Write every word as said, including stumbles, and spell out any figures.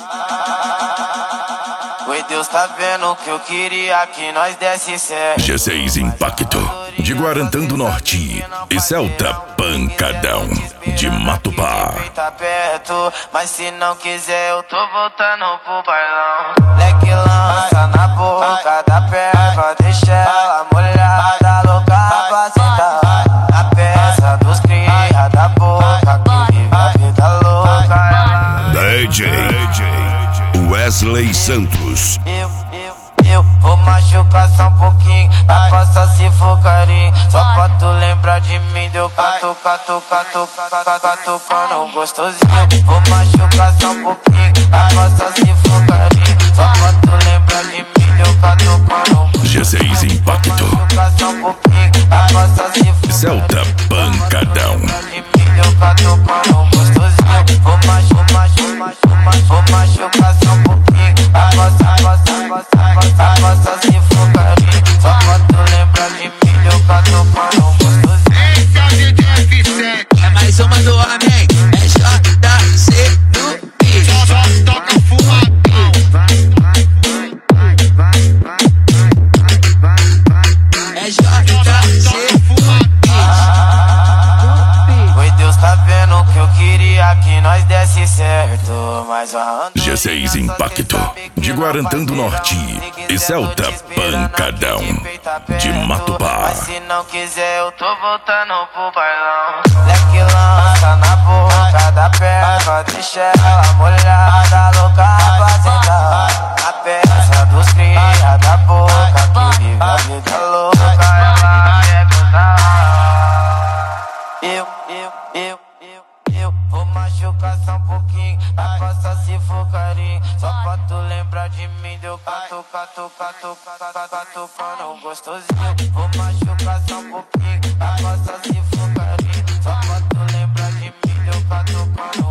Oi, Deus tá vendo que eu queria que nós desse certo. G seis Impacto, de Guarantã do Norte e Celta Pancadão, de Matupá. Tá perto, mas se não quiser eu tô voltando pro bailão. Leque lança na boca da perna, deixa ela molhada, louca pra sentar. Na peça dos cria da boca, que vive a vida louca. D J Wesley Santos. Eu, eu, eu vou machucar só um pouquinho, dá pra só se for carinho. Só pra tu lembrar de mim, deu cato, cato, cato, cato, catucando gostosinho. Vou machucar só um pouquinho, dá pra só se for carinho. Só pra tu lembrar de mim, deu catucando. G seis Impacto, Machucar só um pouquinho, dá pra só se for Celta Pancadão. de mim, deu catucando gostosinho. Vou machucar, machucar, vou machucar só um pouquinho. Passa, passa, passa, passa, passa se for carinho. Só pra tu lembrar de mim, eu cato pano gostosinho. Esse é o D J F sete. É mais uma do homem, é J C no beat. Só, só toca fumadão. É J C Oi, Deus tá vendo que eu queria que nós desse certo. Mas a G seis Impacto, de Guarantã do Norte e Celta Pancadão, de Matupá. Mas se não quiser eu tô voltando pro bailão. Leque lança na boca da perna, deixa ela molhada, louca pra sentar. Na peça dos cria da boca, que vive a vida louca. Ela quer gozar. Eu, eu, eu, eu, eu vou machucar só um pouquinho, dá pra só se for carinho. Só pra tu lembrar de mim, deu cato, cato, cato, cato, cato, pano gostosinho. Vou machucar só um pouquinho, dá pra só se for carinho. Só pra tu lembrar de mim, deu cato, pano